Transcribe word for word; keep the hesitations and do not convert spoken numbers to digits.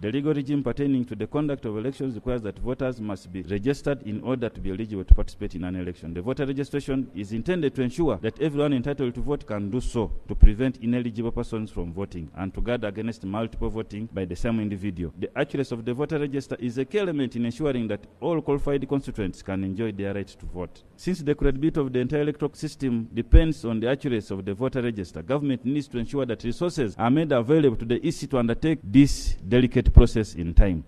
The legal regime pertaining to the conduct of elections requires that voters must be registered in order to be eligible to participate in an election. The voter registration is intended to ensure that everyone entitled to vote can do so, to prevent ineligible persons from voting and to guard against multiple voting by the same individual. The accuracy of the voter register is a key element in ensuring that all qualified constituents can enjoy their right to vote. Since the credibility of the entire electoral system depends on the accuracy of the voter register, government needs to ensure that resources are made available to the E C to undertake this delicate process in time.